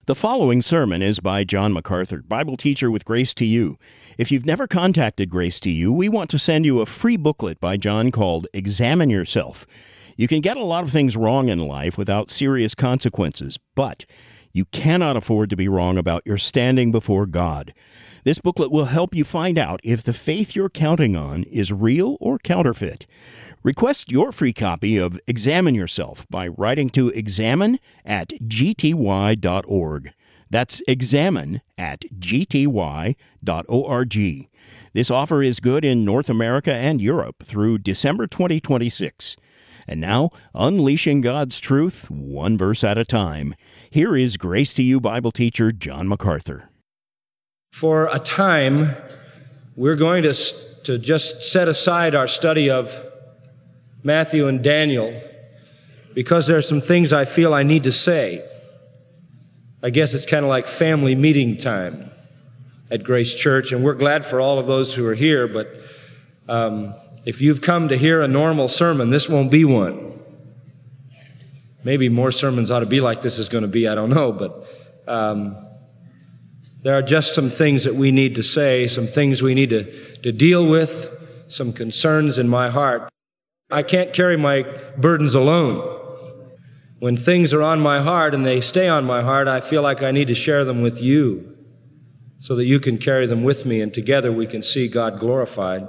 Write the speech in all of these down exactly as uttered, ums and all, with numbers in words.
The following sermon is by John MacArthur, Bible teacher with Grace to You. If you've never contacted Grace to You, we want to send you a free booklet by John called Examine Yourself. You can get a lot of things wrong in life without serious consequences, but you cannot afford to be wrong about your standing before God. This booklet will help you find out if the faith you're counting on is real or counterfeit. Request your free copy of Examine Yourself by writing to examine at g t y dot org. That's examine at g t y dot org. This offer is good in North America and Europe through December twenty twenty-six. And now, unleashing God's truth, one verse at a time. Here is Grace to You Bible teacher John MacArthur. For a time, we're going to, to just set aside our study of Matthew and Daniel because there are some things I feel I need to say. I guess it's kind of like family meeting time at Grace Church, and we're glad for all of those who are here, but um, if you've come to hear a normal sermon, this won't be one. Maybe more sermons ought to be like this is going to be, I don't know, but um, there are just some things that we need to say, some things we need to, to deal with, some concerns in my heart. I can't carry my burdens alone. When things are on my heart and they stay on my heart, I feel like I need to share them with you so that you can carry them with me and together we can see God glorified.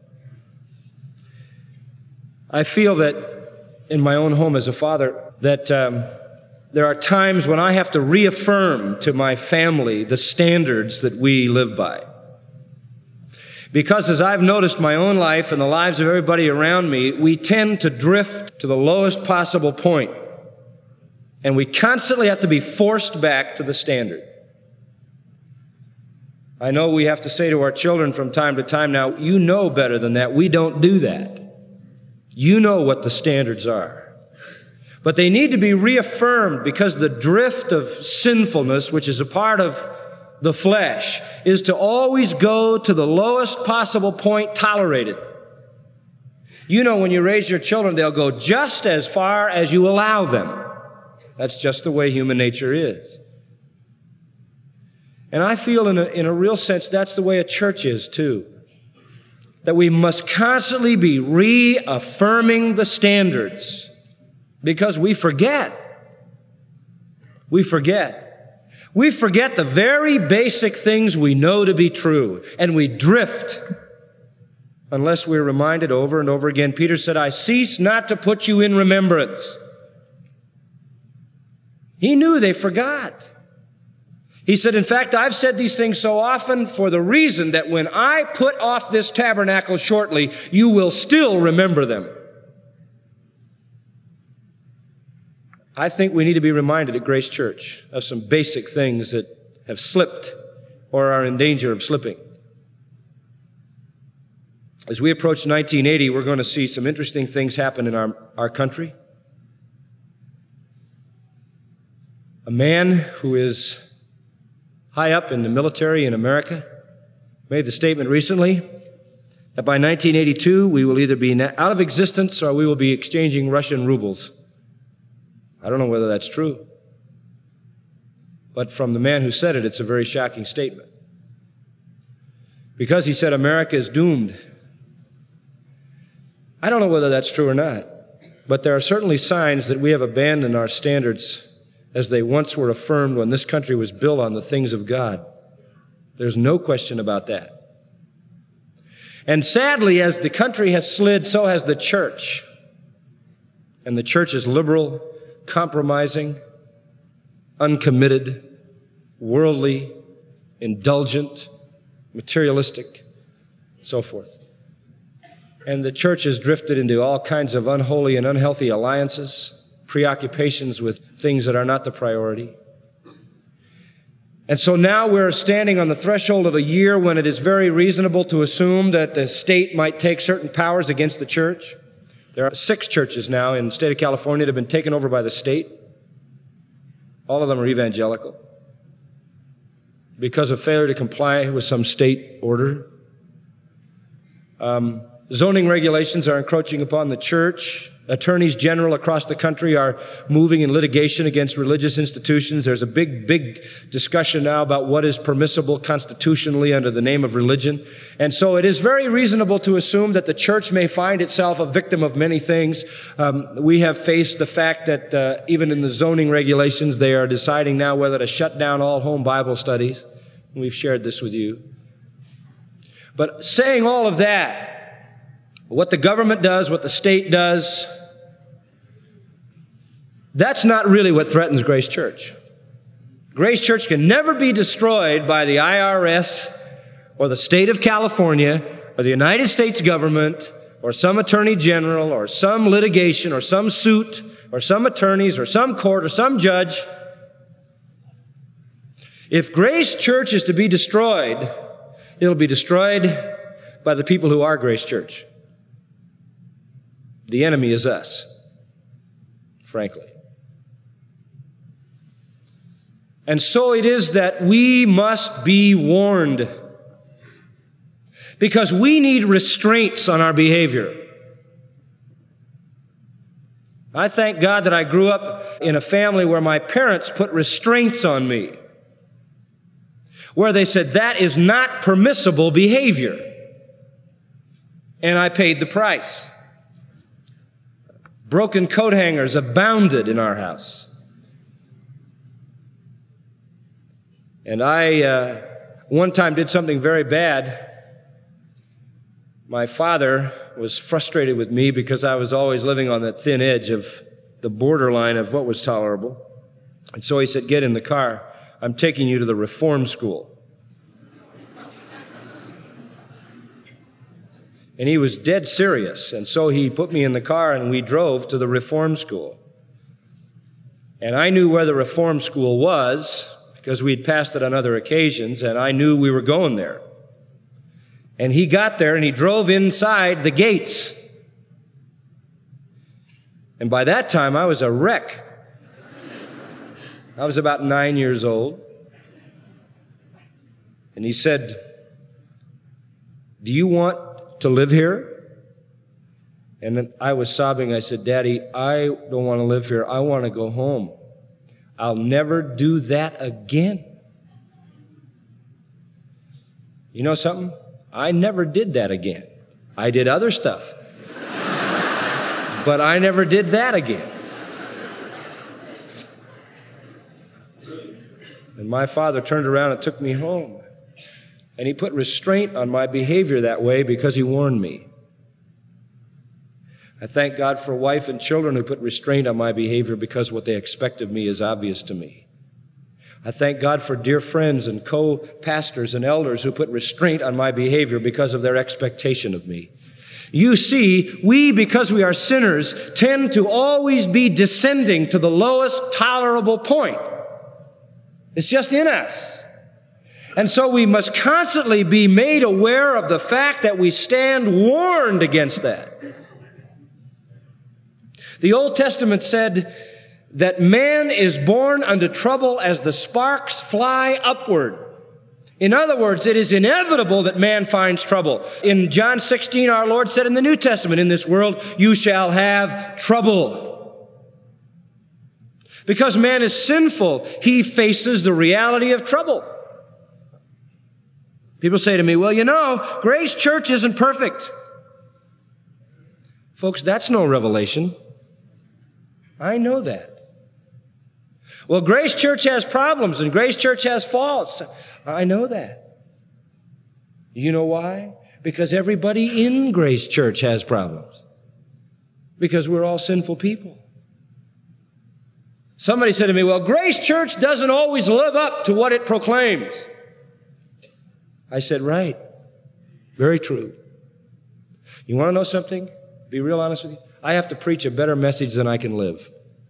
I feel that in my own home as a father that um, there are times when I have to reaffirm to my family the standards that we live by. Because as I've noticed my own life and the lives of everybody around me, we tend to drift to the lowest possible point. And we constantly have to be forced back to the standard. I know we have to say to our children from time to time, now, you know better than that. We don't do that. You know what the standards are. But they need to be reaffirmed because the drift of sinfulness, which is a part of the flesh, is to always go to the lowest possible point tolerated. You know, when you raise your children, they'll go just as far as you allow them. That's just the way human nature is. And I feel in a, in a real sense, that's the way a church is too. That we must constantly be reaffirming the standards because we forget. We forget. We forget the very basic things we know to be true, and we drift unless we're reminded over and over again. Peter said, I cease not to put you in remembrance. He knew they forgot. He said, in fact, I've said these things so often for the reason that when I put off this tabernacle shortly, you will still remember them. I think we need to be reminded at Grace Church of some basic things that have slipped or are in danger of slipping. As we approach nineteen eighty, we're going to see some interesting things happen in our, our country. A man who is high up in the military in America made the statement recently that by nineteen eighty-two, we will either be out of existence or we will be exchanging Russian rubles. I don't know whether that's true. But from the man who said it, it's a very shocking statement. Because he said America is doomed. I don't know whether that's true or not. But there are certainly signs that we have abandoned our standards as they once were affirmed when this country was built on the things of God. There's no question about that. And sadly, as the country has slid, so has the church. And the church is liberal, compromising, uncommitted, worldly, indulgent, materialistic, so forth. And the church has drifted into all kinds of unholy and unhealthy alliances, preoccupations with things that are not the priority. And so now we're standing on the threshold of a year when it is very reasonable to assume that the state might take certain powers against the church. There are six churches now in the state of California that have been taken over by the state. All of them are evangelical because of failure to comply with some state order. Um, zoning regulations are encroaching upon the church Attorneys general across the country are moving in litigation against religious institutions. There's a big, big discussion now about what is permissible constitutionally under the name of religion. And so it is very reasonable to assume that the church may find itself a victim of many things. Um, we have faced the fact that uh, even in the zoning regulations, they are deciding now whether to shut down all home Bible studies. We've shared this with you. But saying all of that, what the government does, what the state does, that's not really what threatens Grace Church. Grace Church can never be destroyed by the I R S or the state of California or the United States government or some attorney general or some litigation or some suit or some attorneys or some court or some judge. If Grace Church is to be destroyed, it'll be destroyed by the people who are Grace Church. The enemy is us, frankly. And so it is that we must be warned, because we need restraints on our behavior. I thank God that I grew up in a family where my parents put restraints on me, where they said that is not permissible behavior. And I paid the price. Broken coat hangers abounded in our house. And I, uh, one time did something very bad. My father was frustrated with me because I was always living on that thin edge of the borderline of what was tolerable. And so he said, "Get in the car. I'm taking you to the reform school." And he was dead serious. And so he put me in the car and we drove to the reform school. And I knew where the reform school was because we'd passed it on other occasions, and I knew we were going there. And he got there and he drove inside the gates. And by that time, I was a wreck. I was about nine years old. And he said, "Do you want to live here?" And then I was sobbing. I said, "Daddy, I don't want to live here. I want to go home. I'll never do that again." You know something? I never did that again. I did other stuff. But I never did that again. And my father turned around and took me home. And he put restraint on my behavior that way because he warned me. I thank God for a wife and children who put restraint on my behavior because what they expect of me is obvious to me. I thank God for dear friends and co-pastors and elders who put restraint on my behavior because of their expectation of me. You see, we, because we are sinners, tend to always be descending to the lowest tolerable point. It's just in us. And so we must constantly be made aware of the fact that we stand warned against that. The Old Testament said that man is born unto trouble as the sparks fly upward. In other words, it is inevitable that man finds trouble. In John sixteen, our Lord said in the New Testament, "In this world you shall have trouble." Because man is sinful, he faces the reality of trouble. People say to me, "Well, you know, Grace Church isn't perfect." Folks, that's no revelation. I know that. Well, Grace Church has problems and Grace Church has faults. I know that. You know why? Because everybody in Grace Church has problems. Because we're all sinful people. Somebody said to me, "Well, Grace Church doesn't always live up to what it proclaims." I said, right. Very true. You want to know something? Be real honest with you. I have to preach a better message than I can live.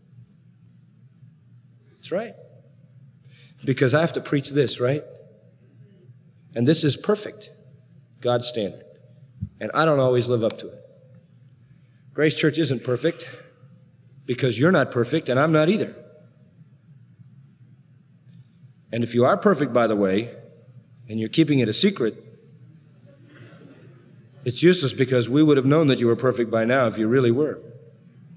That's right. Because I have to preach this, right? And this is perfect, God's standard. And I don't always live up to it. Grace Church isn't perfect because you're not perfect and I'm not either. And if you are perfect, by the way, and you're keeping it a secret, it's useless because we would have known that you were perfect by now if you really were.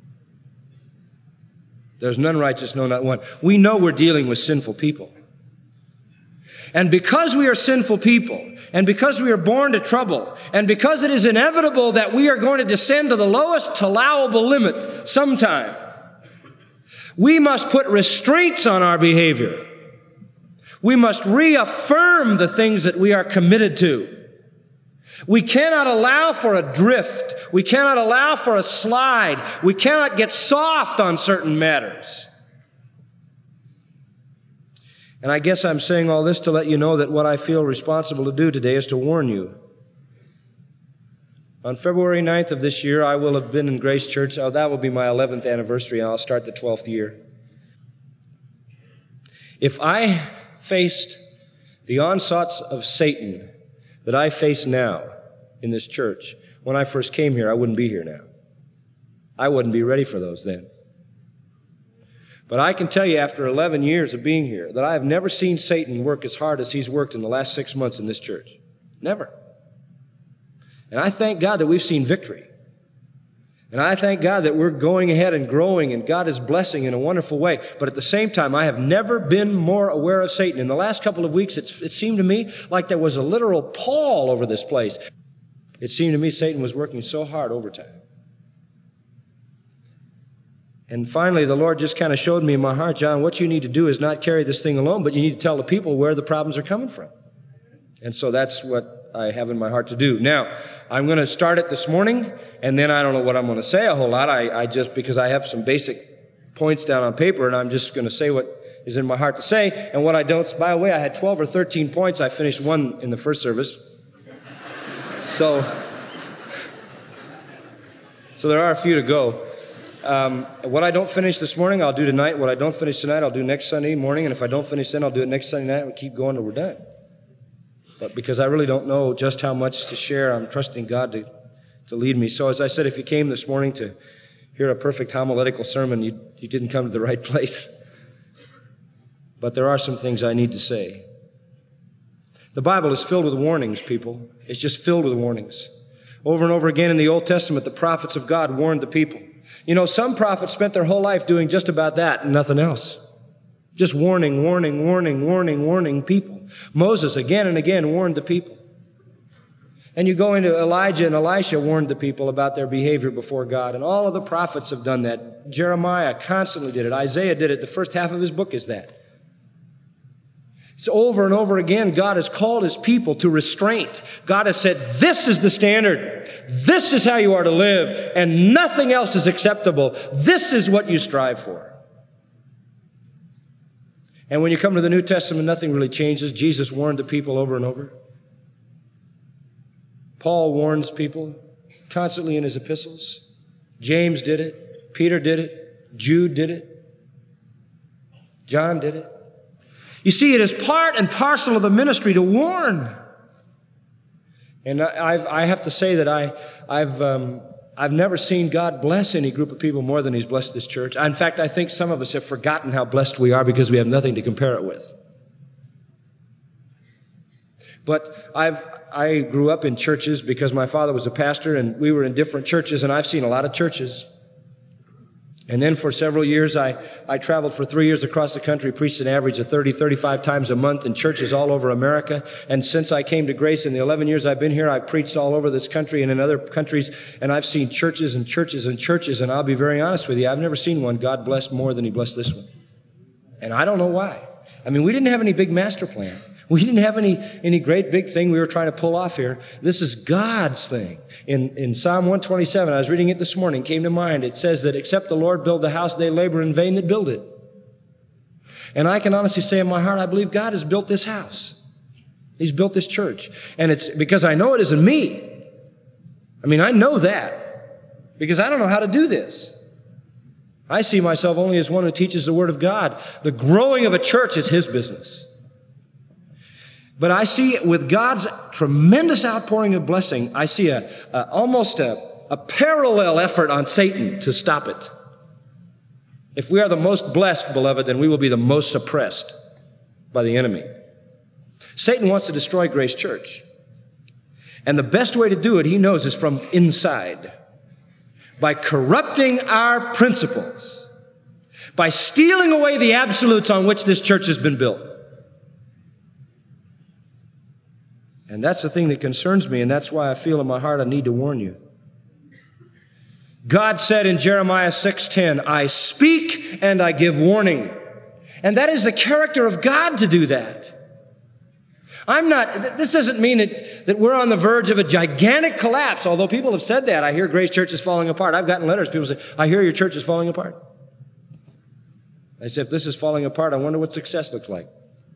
There's none righteous, no, not one. We know we're dealing with sinful people. And because we are sinful people, and because we are born to trouble, and because it is inevitable that we are going to descend to the lowest allowable limit sometime, we must put restraints on our behavior. We must reaffirm the things that we are committed to. We cannot allow for a drift. We cannot allow for a slide. We cannot get soft on certain matters. And I guess I'm saying all this to let you know that what I feel responsible to do today is to warn you. On February ninth of this year, I will have been in Grace Church. Oh, that will be my eleventh anniversary, and I'll start the twelfth year. If I faced the onslaughts of Satan that I face now in this church, when I first came here, I wouldn't be here now. I wouldn't be ready for those then. But I can tell you after eleven years of being here that I have never seen Satan work as hard as he's worked in the last six months in this church. Never. And I thank God that we've seen victory. And I thank God that we're going ahead and growing, and God is blessing in a wonderful way. But at the same time, I have never been more aware of Satan. In the last couple of weeks, it's, it seemed to me like there was a literal pall over this place. It seemed to me Satan was working so hard overtime. And finally, the Lord just kind of showed me in my heart, John, what you need to do is not carry this thing alone, but you need to tell the people where the problems are coming from. And so that's what I have in my heart to do. Now, I'm going to start it this morning, and then I don't know what I'm going to say a whole lot. I, I just, because I have some basic points down on paper, and I'm just going to say what is in my heart to say. And what I don't, by the way, I had twelve or thirteen points. I finished one in the first service. So, so there are a few to go. Um, what I don't finish this morning, I'll do tonight. What I don't finish tonight, I'll do next Sunday morning. And if I don't finish then, I'll do it next Sunday night. We'll keep going till we're done. But because I really don't know just how much to share, I'm trusting God to, to lead me. So as I said, if you came this morning to hear a perfect homiletical sermon, you, you didn't come to the right place. But there are some things I need to say. The Bible is filled with warnings, people. It's just filled with warnings. Over and over again in the Old Testament, the prophets of God warned the people. You know, some prophets spent their whole life doing just about that and nothing else. Just warning, warning, warning, warning, warning people. Moses again and again warned the people. And you go into Elijah and Elisha warned the people about their behavior before God. And all of the prophets have done that. Jeremiah constantly did it. Isaiah did it. The first half of his book is that. It's over and over again, God has called his people to restraint. God has said, this is the standard. This is how you are to live, and nothing else is acceptable. This is what you strive for. And when you come to the New Testament, nothing really changes. Jesus warned the people over and over. Paul warns people constantly in his epistles. James did it. Peter did it. Jude did it. John did it. You see, it is part and parcel of the ministry to warn. And I've, I have to say that I, I've, um, I've never seen God bless any group of people more than he's blessed this church. In fact, I think some of us have forgotten how blessed we are because we have nothing to compare it with. But I've, I grew up in churches because my father was a pastor, and we were in different churches, and I've seen a lot of churches. And then for several years, I, I traveled for three years across the country, preached an average of thirty, thirty-five times a month in churches all over America. And since I came to Grace in the eleven years I've been here, I've preached all over this country and in other countries, and I've seen churches and churches and churches, and I'll be very honest with you, I've never seen one God blessed more than he blessed this one. And I don't know why. I mean, we didn't have any big master plan. We didn't have any, any great big thing we were trying to pull off here. This is God's thing. In, in Psalm one twenty-seven, I was reading it this morning, came to mind. It says that except the Lord build the house, they labor in vain that build it. And I can honestly say in my heart, I believe God has built this house. He's built this church. And it's because I know it isn't me. I mean, I know that because I don't know how to do this. I see myself only as one who teaches the Word of God. The growing of a church is his business. But I see with God's tremendous outpouring of blessing, I see a, a almost a, a parallel effort on Satan to stop it. If we are the most blessed, beloved, then we will be the most suppressed by the enemy. Satan wants to destroy Grace Church. And the best way to do it, he knows, is from inside. By corrupting our principles. by stealing away the absolutes on which this church has been built. And that's the thing that concerns me, and that's why I feel in my heart I need to warn you. God said in Jeremiah six ten, I speak and I give warning. And that is the character of God to do that. I'm not, this doesn't mean that, that we're on the verge of a gigantic collapse, although people have said that. I hear Grace Church is falling apart. I've gotten letters, people say, I hear your church is falling apart. I say, if this is falling apart, I wonder what success looks like.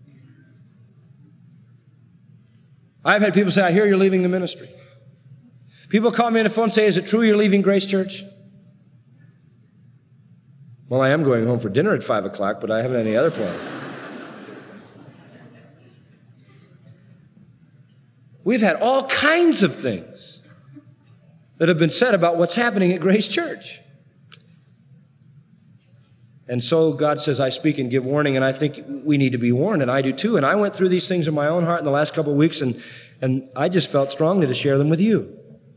I've had people say, I hear you're leaving the ministry. People call me on the phone and say, is it true you're leaving Grace Church? Well, I am going home for dinner at five o'clock, but I haven't any other plans. We've had all kinds of things that have been said about what's happening at Grace Church. And so God says, I speak and give warning, and I think we need to be warned, and I do too. And I went through these things in my own heart in the last couple of weeks, and, and I just felt strongly to share them with you.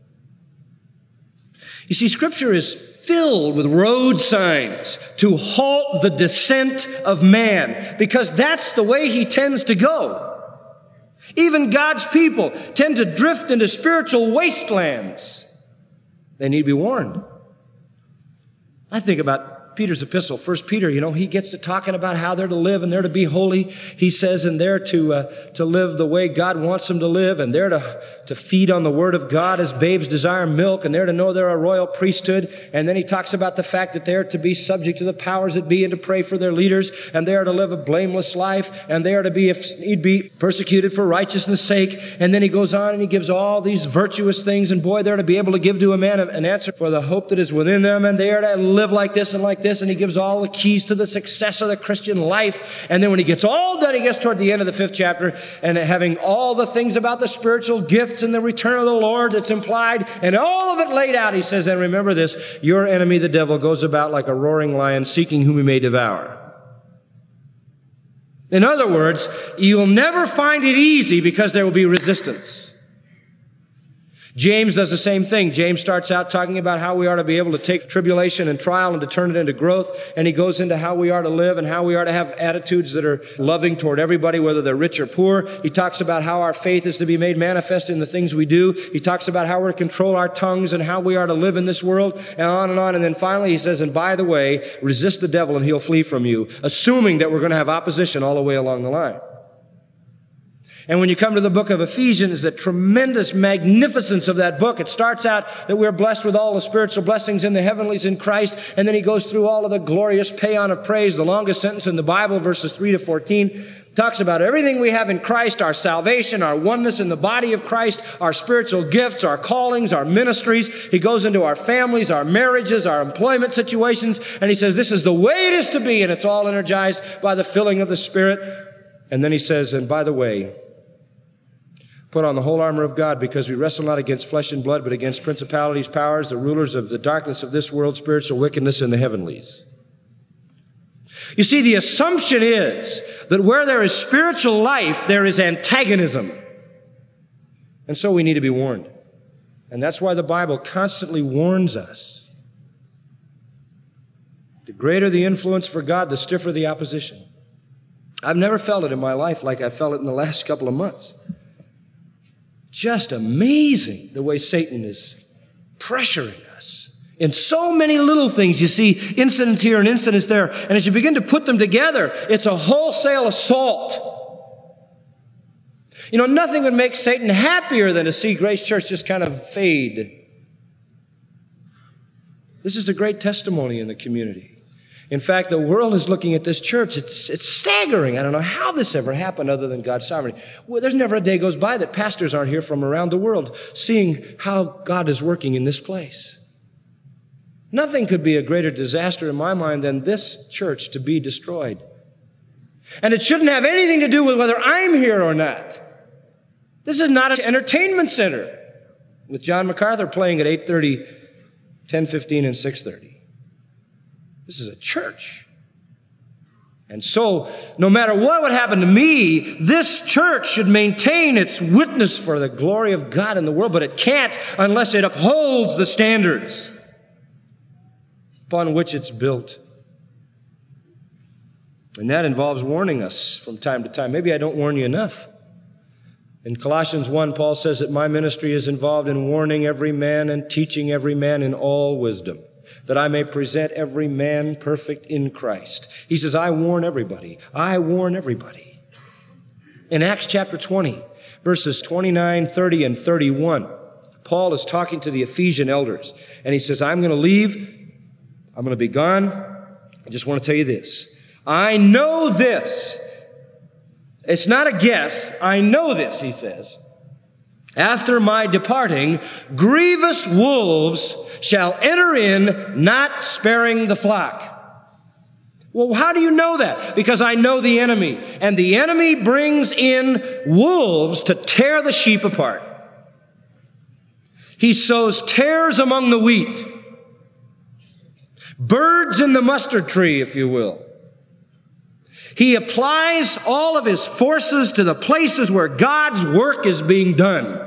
You see, Scripture is filled with road signs to halt the descent of man, because that's the way he tends to go. Even God's people tend to drift into spiritual wastelands. They need to be warned. I think about Peter's epistle, First Peter, you know, he gets to talking about how they're to live and they're to be holy. He says, and they're to uh, to live the way God wants them to live, and they're to, to feed on the word of God as babes desire milk, and they're to know they're a royal priesthood. And then he talks about the fact that they're to be subject to the powers that be and to pray for their leaders, and they are to live a blameless life, and they are to be, if need be, persecuted for righteousness' sake. And then he goes on and he gives all these virtuous things, and boy, they're to be able to give to a man an answer for the hope that is within them, and they are to live like this and like this. This, and he gives all the keys to the success of the Christian life. And then when he gets all done, he gets toward the end of the fifth chapter, and having all the things about the spiritual gifts and the return of the Lord that's implied, and all of it laid out, he says, and remember this, your enemy, the devil, goes about like a roaring lion, seeking whom he may devour. In other words, you'll never find it easy because there will be resistance. James does the same thing. James starts out talking about how we are to be able to take tribulation and trial and to turn it into growth. And he goes into how we are to live and how we are to have attitudes that are loving toward everybody, whether they're rich or poor. He talks about how our faith is to be made manifest in the things we do. He talks about how we're to control our tongues and how we are to live in this world, and on and on. And then finally he says, and by the way, resist the devil and he'll flee from you, assuming that we're going to have opposition all the way along the line. And when you come to the book of Ephesians, the tremendous magnificence of that book, it starts out that we're blessed with all the spiritual blessings in the heavenlies in Christ, and then he goes through all of the glorious paean of praise, the longest sentence in the Bible, verses three to fourteen, talks about everything we have in Christ, our salvation, our oneness in the body of Christ, our spiritual gifts, our callings, our ministries. He goes into our families, our marriages, our employment situations, and he says this is the way it is to be, and it's all energized by the filling of the Spirit. And then he says, and by the way, put on the whole armor of God, because we wrestle not against flesh and blood, but against principalities, powers, the rulers of the darkness of this world, spiritual wickedness in the heavenlies. You see, the assumption is that where there is spiritual life, there is antagonism. And so we need to be warned. And that's why the Bible constantly warns us. The greater the influence for God, the stiffer the opposition. I've never felt it in my life like I felt it in the last couple of months. Just amazing the way Satan is pressuring us. In so many little things, you see incidents here and incidents there. And as you begin to put them together, it's a wholesale assault. You know, nothing would make Satan happier than to see Grace Church just kind of fade. This is a great testimony in the community. In fact, the world is looking at this church. It's, it's staggering. I don't know how this ever happened other than God's sovereignty. Well, there's never a day goes by that pastors aren't here from around the world seeing how God is working in this place. Nothing could be a greater disaster in my mind than this church to be destroyed. And it shouldn't have anything to do with whether I'm here or not. This is not an entertainment center with John MacArthur playing at eight thirty, ten fifteen, and six thirty. This is a church. And so, no matter what would happen to me, this church should maintain its witness for the glory of God in the world, but it can't unless it upholds the standards upon which it's built. And that involves warning us from time to time. Maybe I don't warn you enough. In Colossians one, Paul says that my ministry is involved in warning every man and teaching every man in all wisdom, that I may present every man perfect in Christ. He says, I warn everybody. I warn everybody. In Acts chapter twenty, verses twenty-nine, thirty, and thirty-one, Paul is talking to the Ephesian elders, and he says, I'm going to leave. I'm going to be gone. I just want to tell you this. I know this. It's not a guess. I know this, he says. After my departing, grievous wolves shall enter in, not sparing the flock. Well, how do you know that? Because I know the enemy. And the enemy brings in wolves to tear the sheep apart. He sows tares among the wheat. Birds in the mustard tree, if you will. He applies all of his forces to the places where God's work is being done.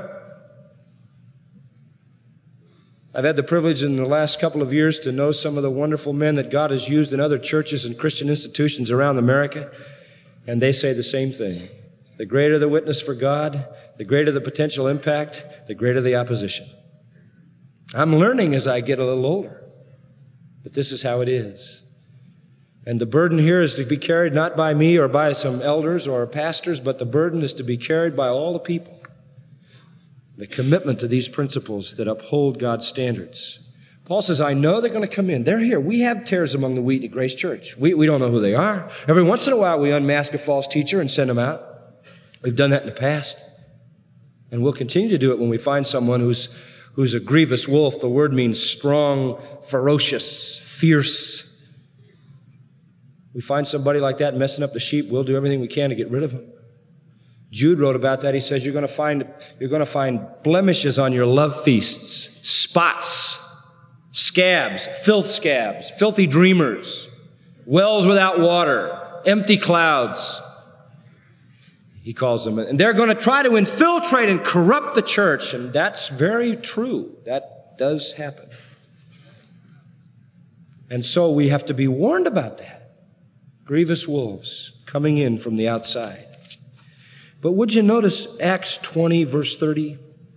I've had the privilege in the last couple of years to know some of the wonderful men that God has used in other churches and Christian institutions around America, and they say the same thing. The greater the witness for God, the greater the potential impact, the greater the opposition. I'm learning as I get a little older, but this is how it is. And the burden here is to be carried not by me or by some elders or pastors, but the burden is to be carried by all the people. The commitment to these principles that uphold God's standards. Paul says, I know they're going to come in. They're here. We have tares among the wheat at Grace Church. We, we don't know who they are. Every once in a while, we unmask a false teacher and send them out. We've done that in the past. And we'll continue to do it when we find someone who's, who's a grievous wolf. The word means strong, ferocious, fierce. We find somebody like that messing up the sheep, we'll do everything we can to get rid of them. Jude wrote about that. He says, you're going to find, you're going to find blemishes on your love feasts, spots, scabs, filth scabs, filthy dreamers, wells without water, empty clouds, he calls them. And they're going to try to infiltrate and corrupt the church. And that's very true. That does happen. And so we have to be warned about that. Grievous wolves coming in from the outside. But would you notice Acts twenty, verse thirty?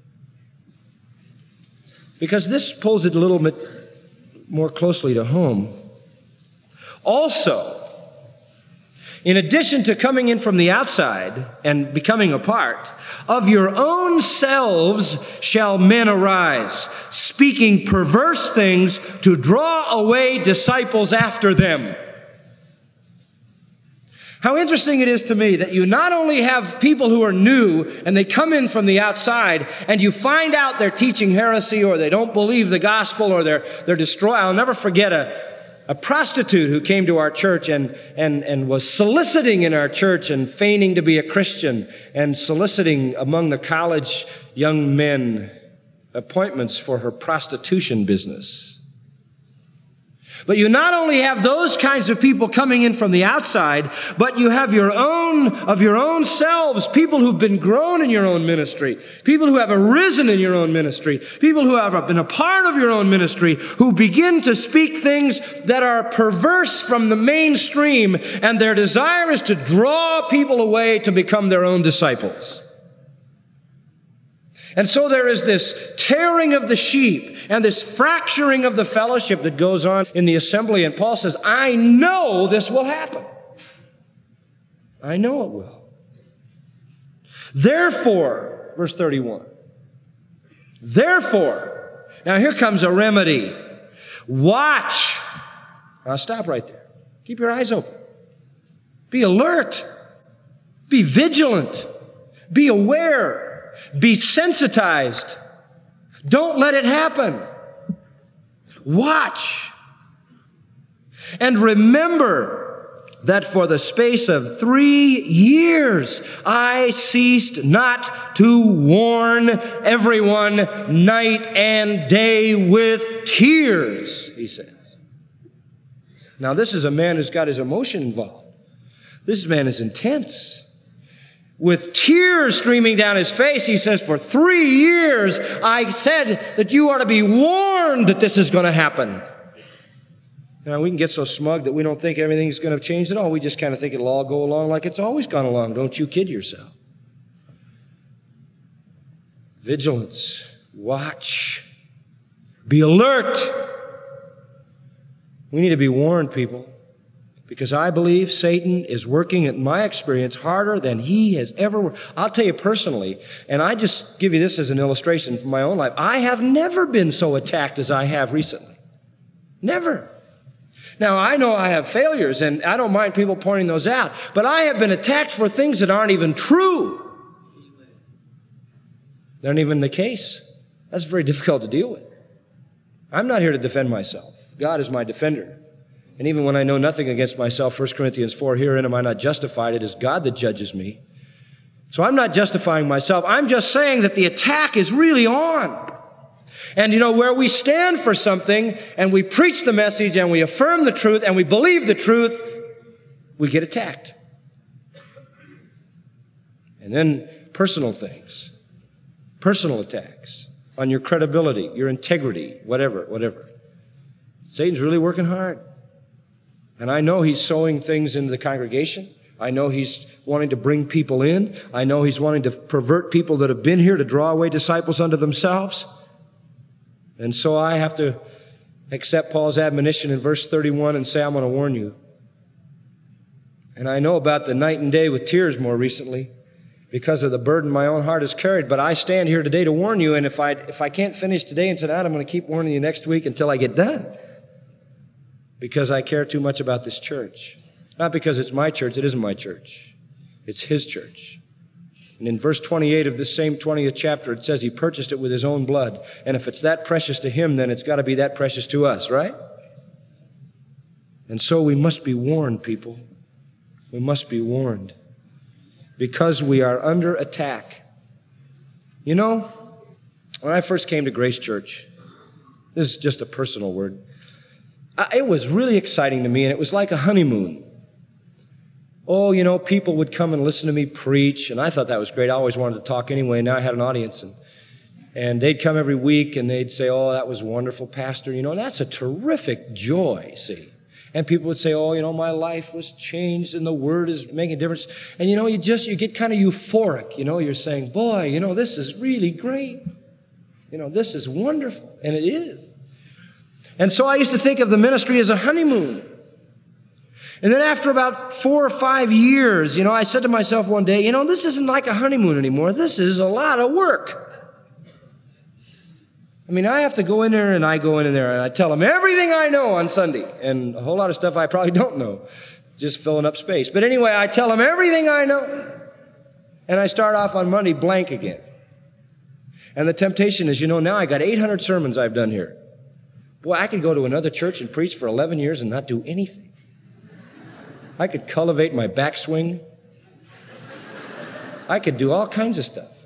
Because this pulls it a little bit more closely to home. Also, in addition to coming in from the outside and becoming a part, of your own selves shall men arise, speaking perverse things to draw away disciples after them. How interesting it is to me that you not only have people who are new and they come in from the outside and you find out they're teaching heresy or they don't believe the gospel or they're, they're destroyed. I'll never forget a, a prostitute who came to our church and, and, and was soliciting in our church and feigning to be a Christian and soliciting among the college young men appointments for her prostitution business. But you not only have those kinds of people coming in from the outside, but you have your own, of your own selves, people who've been grown in your own ministry, people who have arisen in your own ministry, people who have been a part of your own ministry, who begin to speak things that are perverse from the mainstream, and their desire is to draw people away to become their own disciples. And so there is this tearing of the sheep and this fracturing of the fellowship that goes on in the assembly. And Paul says, I know this will happen. I know it will. Therefore, verse thirty-one, therefore, now here comes a remedy. Watch. Now stop right there. Keep your eyes open. Be alert. Be vigilant. Be aware. Be sensitized. Don't let it happen. Watch. And remember that for the space of three years I ceased not to warn everyone night and day with tears, he says. Now this is a man who's got his emotion involved. This man is intense. With tears streaming down his face, he says, for three years, I said that you are to be warned that this is going to happen. You know, we can get so smug that we don't think everything's going to change at all. We just kind of think it'll all go along like it's always gone along. Don't you kid yourself. Vigilance. Watch. Be alert. We need to be warned, people, because I believe Satan is working, in my experience, harder than he has ever worked. I'll tell you personally, and I just give you this as an illustration from my own life. I have never been so attacked as I have recently. Never. Now, I know I have failures, and I don't mind people pointing those out, but I have been attacked for things that aren't even true. They aren't even the case. That's very difficult to deal with. I'm not here to defend myself. God is my defender. And even when I know nothing against myself, First Corinthians four, herein am I not justified, it is God that judges me. So I'm not justifying myself. I'm just saying that the attack is really on. And you know, where we stand for something and we preach the message and we affirm the truth and we believe the truth, we get attacked. And then personal things, personal attacks on your credibility, your integrity, whatever, whatever. Satan's really working hard. And I know he's sowing things into the congregation. I know he's wanting to bring people in. I know he's wanting to pervert people that have been here to draw away disciples unto themselves. And so I have to accept Paul's admonition in verse thirty-one and say, I'm going to warn you. And I know about the night and day with tears more recently because of the burden my own heart has carried. But I stand here today to warn you. And if I, if I can't finish today and tonight, I'm going to keep warning you next week until I get done. Because I care too much about this church. Not because it's my church. It isn't my church. It's his church. And in verse twenty-eight of this same twentieth chapter, it says he purchased it with his own blood. And if it's that precious to him, then it's got to be that precious to us, right? And so we must be warned, people. We must be warned. Because we are under attack. You know, when I first came to Grace Church, this is just a personal word, it was really exciting to me, and it was like a honeymoon. Oh, you know, people would come and listen to me preach, and I thought that was great. I always wanted to talk anyway. Now I had an audience, and, and they'd come every week, and they'd say, oh, that was wonderful, Pastor. You know, that's a terrific joy, see. And people would say, oh, you know, my life was changed, and the Word is making a difference. And, you know, you just, you get kind of euphoric. You know, you're saying, boy, you know, this is really great. You know, this is wonderful, and it is. And so I used to think of the ministry as a honeymoon. And then after about four or five years, you know, I said to myself one day, you know, this isn't like a honeymoon anymore. This is a lot of work. I mean, I have to go in there, and I go in there, and I tell them everything I know on Sunday, and a whole lot of stuff I probably don't know, just filling up space. But anyway, I tell them everything I know, and I start off on Monday blank again. And the temptation is, you know, now I got eight hundred sermons I've done here. Boy, I could go to another church and preach for eleven years and not do anything. I could cultivate my backswing. I could do all kinds of stuff.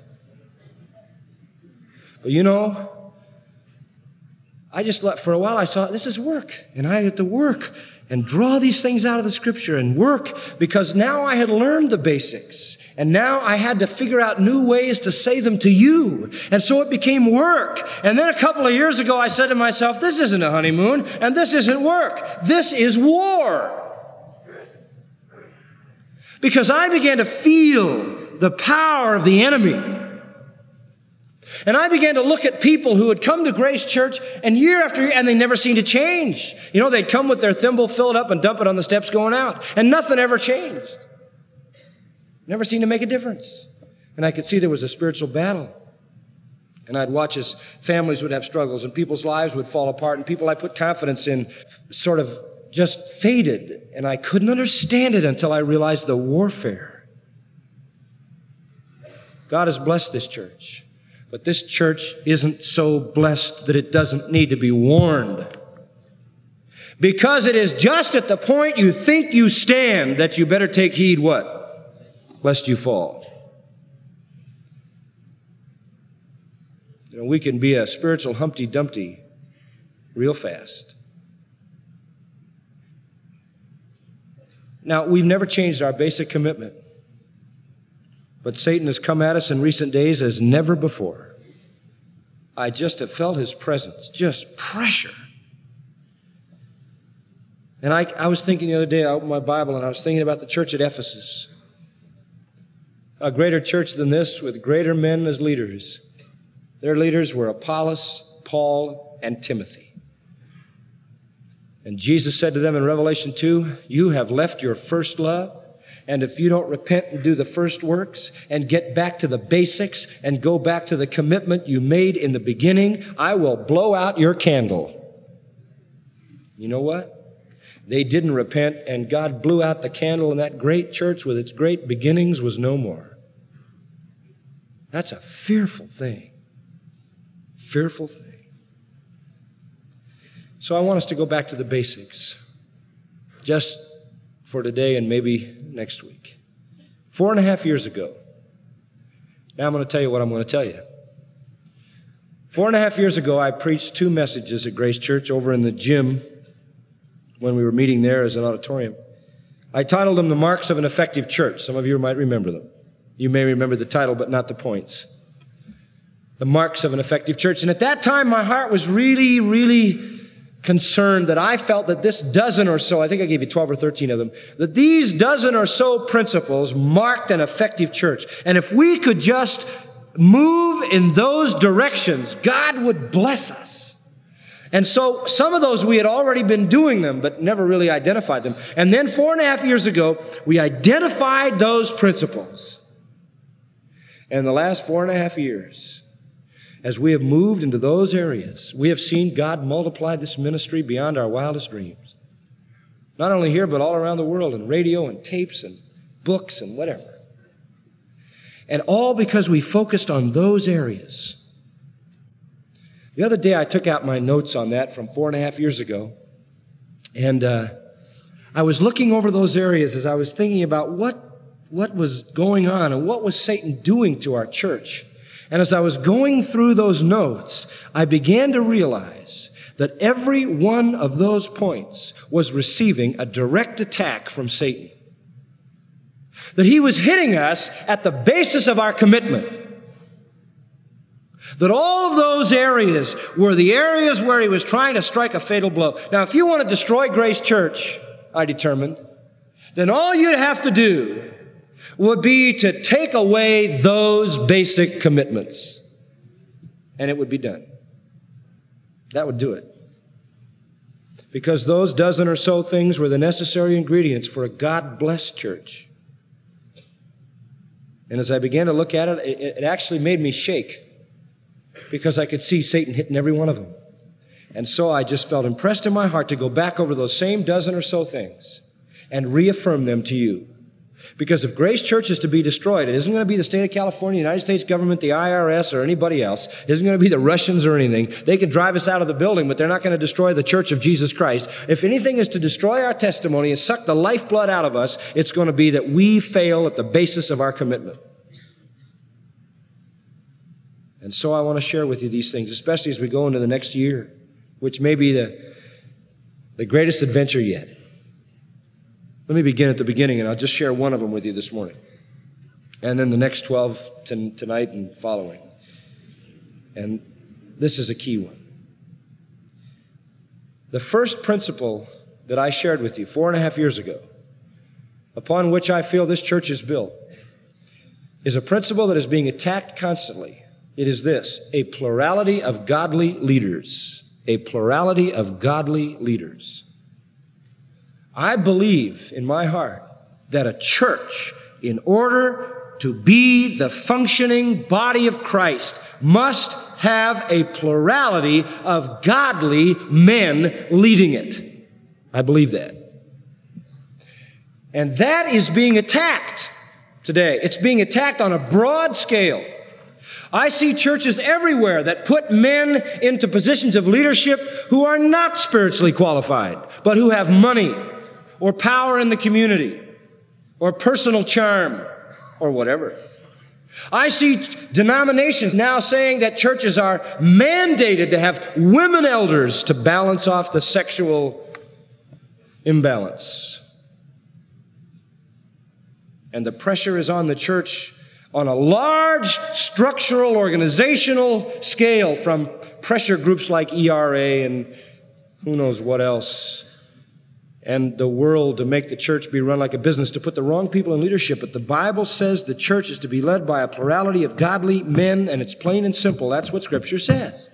But you know, I just let, for a while I saw this is work. And I had to work and draw these things out of the Scripture and work because now I had learned the basics. And now I had to figure out new ways to say them to you. And so it became work. And then a couple of years ago, I said to myself, this isn't a honeymoon, and this isn't work. This is war. Because I began to feel the power of the enemy. And I began to look at people who had come to Grace Church and year after year, and they never seemed to change. You know, they'd come with their thimble, fill it up, and dump it on the steps going out. And nothing ever changed. Never seemed to make a difference. And I could see there was a spiritual battle. And I'd watch as families would have struggles and people's lives would fall apart and people I put confidence in sort of just faded. And I couldn't understand it until I realized the warfare. God has blessed this church. But this church isn't so blessed that it doesn't need to be warned. Because it is just at the point you think you stand that you better take heed what? Lest you fall. You know, we can be a spiritual Humpty Dumpty real fast. Now, we've never changed our basic commitment. But Satan has come at us in recent days as never before. I just have felt his presence, just pressure. And I, I was thinking the other day, I opened my Bible, and I was thinking about the church at Ephesus. A greater church than this with greater men as leaders. Their leaders were Apollos, Paul, and Timothy. And Jesus said to them in Revelation two, you have left your first love. And if you don't repent and do the first works and get back to the basics and go back to the commitment you made in the beginning, I will blow out your candle. You know what? They didn't repent, and God blew out the candle, and that great church with its great beginnings was no more. That's a fearful thing. Fearful thing. So I want us to go back to the basics, just for today and maybe next week. Four and a half years ago, now I'm going to tell you what I'm going to tell you. Four and a half years ago, I preached two messages at Grace Church over in the gym when we were meeting there as an auditorium. I titled them The Marks of an Effective Church. Some of you might remember them. You may remember the title, but not the points. The Marks of an Effective Church. And at that time, my heart was really, really concerned that I felt that this dozen or so, I think I gave you twelve or thirteen of them, that these dozen or so principles marked an effective church. And if we could just move in those directions, God would bless us. And so some of those we had already been doing them, but never really identified them. And then four and a half years ago, we identified those principles. And the last four and a half years, as we have moved into those areas, we have seen God multiply this ministry beyond our wildest dreams. Not only here, but all around the world, in radio and tapes and books and whatever. And all because we focused on those areas. The other day, I took out my notes on that from four and a half years ago. And uh, I was looking over those areas as I was thinking about what, what was going on and what was Satan doing to our church. And as I was going through those notes, I began to realize that every one of those points was receiving a direct attack from Satan. That he was hitting us at the basis of our commitment. That all of those areas were the areas where he was trying to strike a fatal blow. Now, if you want to destroy Grace Church, I determined, then all you'd have to do would be to take away those basic commitments. And it would be done. That would do it. Because those dozen or so things were the necessary ingredients for a God-blessed church. And as I began to look at it, it actually made me shake. Because I could see Satan hitting every one of them. And so I just felt impressed in my heart to go back over those same dozen or so things and reaffirm them to you. Because if Grace Church is to be destroyed, it isn't going to be the state of California, the United States government, the I R S, or anybody else. It isn't going to be the Russians or anything. They can drive us out of the building, but they're not going to destroy the church of Jesus Christ. If anything is to destroy our testimony and suck the lifeblood out of us, it's going to be that we fail at the basis of our commitment. And so I want to share with you these things, especially as we go into the next year, which may be the, the greatest adventure yet. Let me begin at the beginning, and I'll just share one of them with you this morning. And then the next twelve t- tonight and following. And this is a key one. The first principle that I shared with you four and a half years ago, upon which I feel this church is built, is a principle that is being attacked constantly. It is this: a plurality of godly leaders. A plurality of godly leaders. I believe in my heart that a church, in order to be the functioning body of Christ, must have a plurality of godly men leading it. I believe that. And that is being attacked today. It's being attacked on a broad scale. I see churches everywhere that put men into positions of leadership who are not spiritually qualified, but who have money or power in the community or personal charm or whatever. I see denominations now saying that churches are mandated to have women elders to balance off the sexual imbalance. And the pressure is on the church on a large structural, organizational scale, from pressure groups like E R A and who knows what else. and the world to make the church be run like a business, to put the wrong people in leadership. But the Bible says the church is to be led by a plurality of godly men, and it's plain and simple. That's what Scripture says.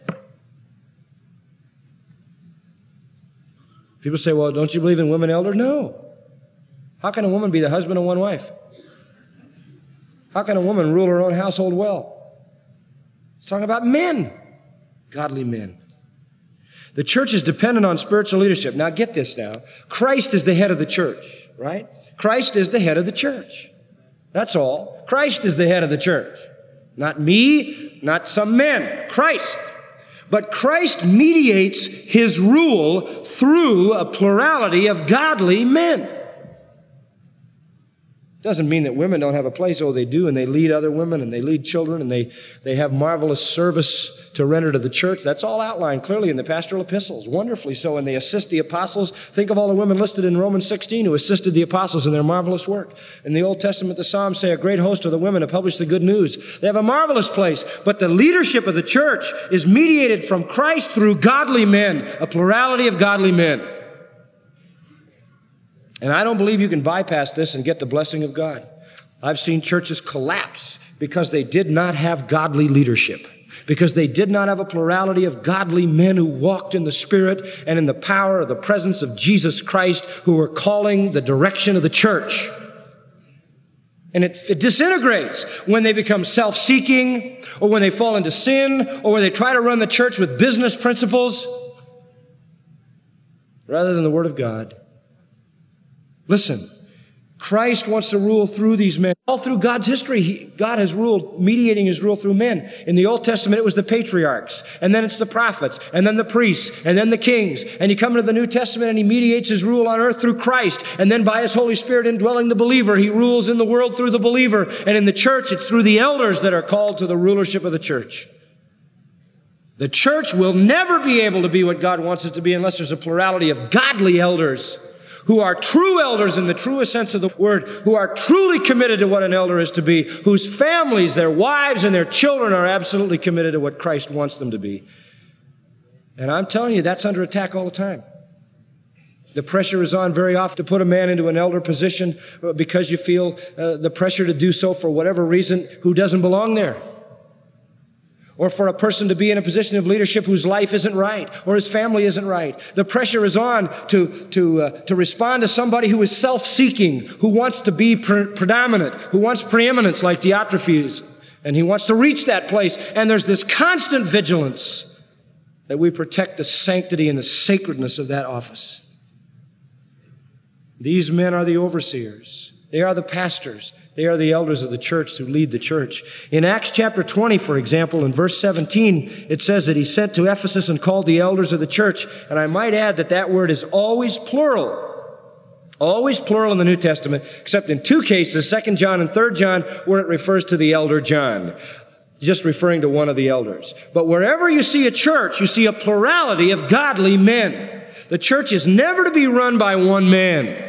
People say, well, don't you believe in women elder? No. How can a woman be the husband of one wife? How can a woman rule her own household well? It's talking about men, godly men. The church is dependent on spiritual leadership. Now get this now. Christ is the head of the church, right? Christ is the head of the church. That's all. Christ is the head of the church. Not me, not some men. Christ. But Christ mediates his rule through a plurality of godly men. Doesn't mean that women don't have a place. Oh, they do, and they lead other women, and they lead children, and they, they have marvelous service to render to the church. That's all outlined clearly in the pastoral epistles, wonderfully so, and they assist the apostles. Think of all the women listed in Romans sixteen who assisted the apostles in their marvelous work. In the Old Testament, the Psalms say a great host of the women have published the good news. They have a marvelous place, but the leadership of the church is mediated from Christ through godly men, a plurality of godly men. And I don't believe you can bypass this and get the blessing of God. I've seen churches collapse because they did not have godly leadership, because they did not have a plurality of godly men who walked in the Spirit and in the power of the presence of Jesus Christ, who were calling the direction of the church. And it, it disintegrates when they become self-seeking, or when they fall into sin, or when they try to run the church with business principles rather than the Word of God. Listen, Christ wants to rule through these men. All through God's history, he, God has ruled, mediating his rule through men. In the Old Testament, it was the patriarchs, and then it's the prophets, and then the priests, and then the kings. And you come into the New Testament, and he mediates his rule on earth through Christ. And then by his Holy Spirit indwelling the believer, he rules in the world through the believer. And in the church, it's through the elders that are called to the rulership of the church. The church will never be able to be what God wants it to be unless there's a plurality of godly elders who are true elders in the truest sense of the word, who are truly committed to what an elder is to be, whose families, their wives, and their children are absolutely committed to what Christ wants them to be. And I'm telling you, that's under attack all the time. The pressure is on very often to put a man into an elder position because you feel uh, the pressure to do so for whatever reason who doesn't belong there. Or for a person to be in a position of leadership whose life isn't right, or his family isn't right. The pressure is on to, to, uh, to respond to somebody who is self-seeking, who wants to be pre- predominant, who wants preeminence like Diotrephes, and he wants to reach that place. And there's this constant vigilance that we protect the sanctity and the sacredness of that office. These men are the overseers. They are the pastors. They are the elders of the church who lead the church. In Acts chapter twenty, for example, in verse seventeen, it says that he sent to Ephesus and called the elders of the church. And I might add that that word is always plural. Always plural in the New Testament, except in two cases, Second John and Third John, where it refers to the elder John, just referring to one of the elders. But wherever you see a church, you see a plurality of godly men. The church is never to be run by one man.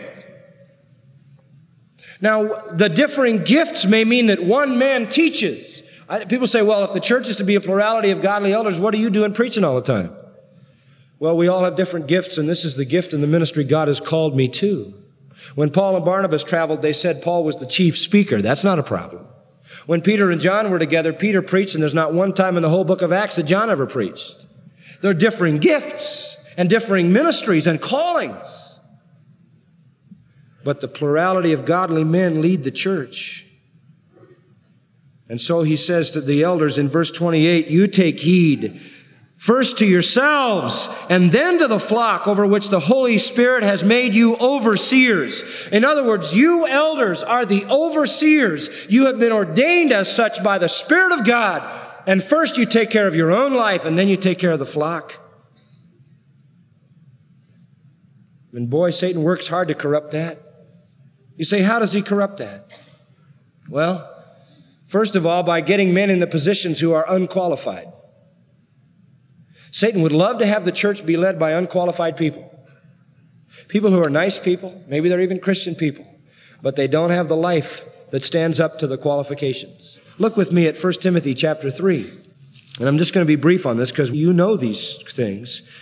Now, the differing gifts may mean that one man teaches. I, people say, well, if the church is to be a plurality of godly elders, what are you doing preaching all the time? Well, we all have different gifts, and this is the gift and the ministry God has called me to. When Paul and Barnabas traveled, they said Paul was the chief speaker. That's not a problem. When Peter and John were together, Peter preached, and there's not one time in the whole book of Acts that John ever preached. There are differing gifts and differing ministries and callings. But the plurality of godly men lead the church. And so he says to the elders in verse twenty-eight, you take heed first to yourselves and then to the flock over which the Holy Spirit has made you overseers. In other words, you elders are the overseers. You have been ordained as such by the Spirit of God. And first you take care of your own life and then you take care of the flock. And boy, Satan works hard to corrupt that. You say, how does he corrupt that? Well, first of all, by getting men in the positions who are unqualified. Satan would love to have the church be led by unqualified people. People who are nice people, maybe they're even Christian people, but they don't have the life that stands up to the qualifications. Look with me at First Timothy chapter three. And I'm just going to be brief on this because you know these things.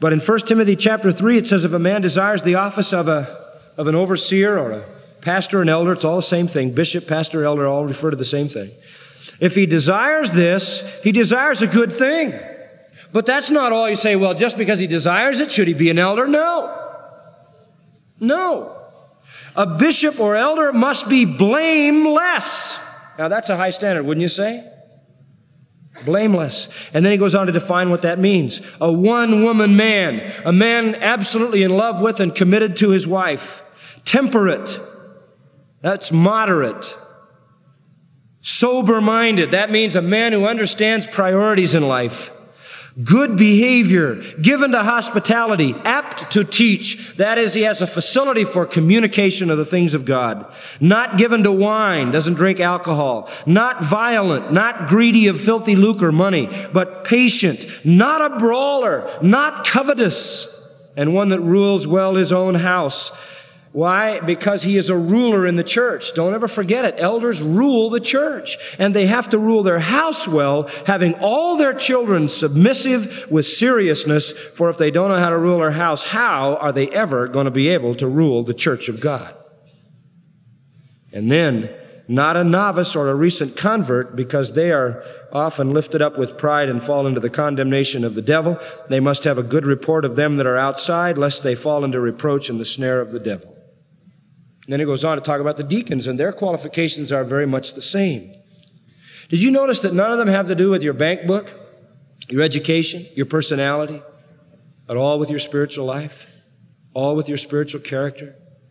But in First Timothy chapter three, it says if a man desires the office of a of an overseer or a pastor, an elder, it's all the same thing. Bishop, pastor, elder, all refer to the same thing. If he desires this, he desires a good thing. But that's not all. You say, well, just because he desires it, should he be an elder? No. No. A bishop or elder must be blameless. Now that's a high standard, wouldn't you say? Blameless. And then he goes on to define what that means. A one-woman man, a man absolutely in love with and committed to his wife. Temperate. That's moderate. Sober-minded. That means a man who understands priorities in life. Good behavior, given to hospitality, apt to teach. That is, he has a facility for communication of the things of God. Not given to wine, doesn't drink alcohol. Not violent, not greedy of filthy lucre, money, but patient. Not a brawler, not covetous, and one that rules well his own house. Why? Because he is a ruler in the church. Don't ever forget it. Elders rule the church, and they have to rule their house well, having all their children submissive with seriousness, for if they don't know how to rule their house, how are they ever going to be able to rule the church of God? And then, not a novice or a recent convert, because they are often lifted up with pride and fall into the condemnation of the devil. They must have a good report of them that are outside, lest they fall into reproach and the snare of the devil. And then he goes on to talk about the deacons, and their qualifications are very much the same. Did you notice that none of them have to do with your bank book, your education, your personality, at all with your spiritual life, all with your spiritual character?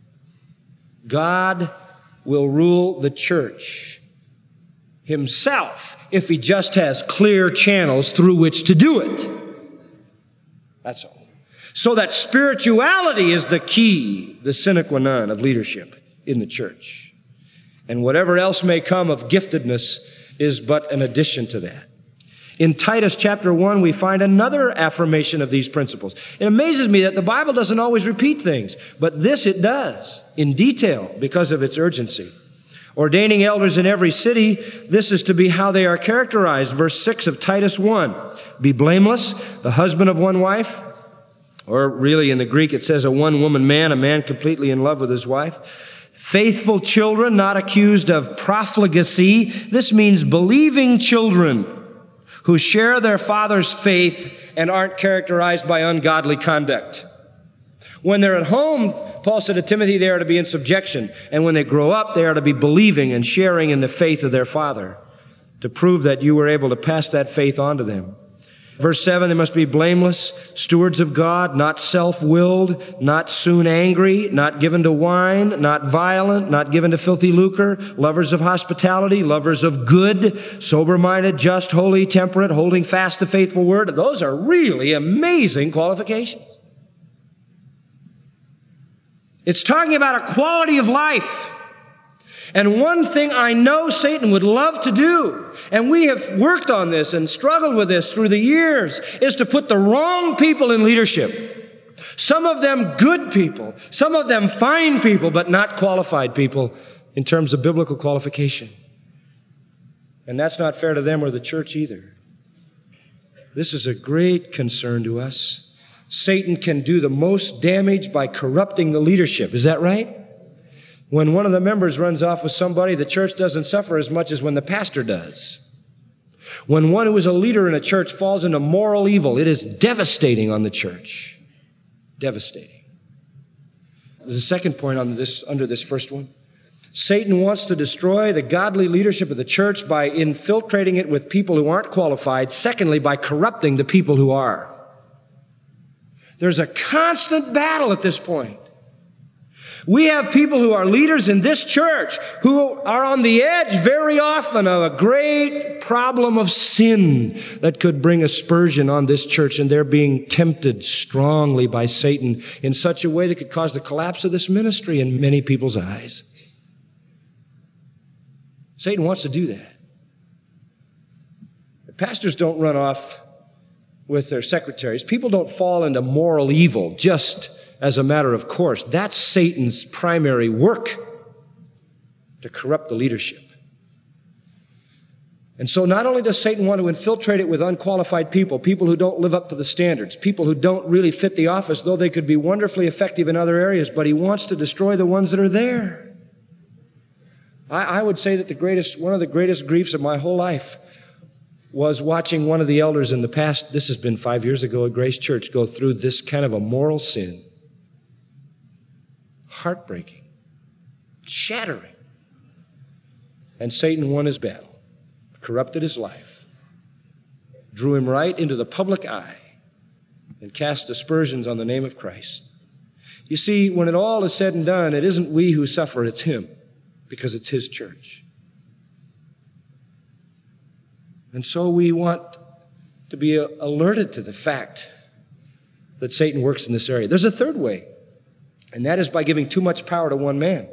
God will rule the church himself if he just has clear channels through which to do it. That's all. So that spirituality is the key, the sine qua non of leadership in the church. And whatever else may come of giftedness is but an addition to that. In Titus chapter one, we find another affirmation of these principles. It amazes me that the Bible doesn't always repeat things, but this it does in detail because of its urgency. Ordaining elders in every city, this is to be how they are characterized. Verse six of Titus one, be blameless, the husband of one wife. Or really in the Greek it says a one-woman man, a man completely in love with his wife. Faithful children, not accused of profligacy. This means believing children who share their father's faith and aren't characterized by ungodly conduct. When they're at home, Paul said to Timothy, they are to be in subjection. And when they grow up, they are to be believing and sharing in the faith of their father, to prove that you were able to pass that faith on to them. Verse seven, they must be blameless, stewards of God, not self-willed, not soon angry, not given to wine, not violent, not given to filthy lucre, lovers of hospitality, lovers of good, sober-minded, just, holy, temperate, holding fast the faithful word. Those are really amazing qualifications. It's talking about a quality of life. And one thing I know Satan would love to do, and we have worked on this and struggled with this through the years, is to put the wrong people in leadership. Some of them good people, some of them fine people, but not qualified people in terms of biblical qualification. And that's not fair to them or the church either. This is a great concern to us. Satan can do the most damage by corrupting the leadership. Is that right? When one of the members runs off with somebody, the church doesn't suffer as much as when the pastor does. When one who is a leader in a church falls into moral evil, it is devastating on the church. Devastating. There's a second point on this, under this first one. Satan wants to destroy the godly leadership of the church by infiltrating it with people who aren't qualified. Secondly, by corrupting the people who are. There's a constant battle at this point. We have people who are leaders in this church who are on the edge very often of a great problem of sin that could bring aspersion on this church, and they're being tempted strongly by Satan in such a way that could cause the collapse of this ministry in many people's eyes. Satan wants to do that. Pastors don't run off with their secretaries. People don't fall into moral evil just as a matter of course. That's Satan's primary work, to corrupt the leadership. And so not only does Satan want to infiltrate it with unqualified people, people who don't live up to the standards, people who don't really fit the office, though they could be wonderfully effective in other areas, but he wants to destroy the ones that are there. I, I would say that the greatest, one of the greatest griefs of my whole life was watching one of the elders in the past, this has been five years ago at Grace Church, go through this kind of a moral sin. Heartbreaking, shattering. And Satan won his battle. Corrupted his life, drew him right into the public eye, and cast aspersions on the name of Christ. You see, when it all is said and done, it isn't we who suffer, it's him, because it's his church. And so we want to be alerted to the fact that Satan works in this area. There's a third way, and that is by giving too much power to one man.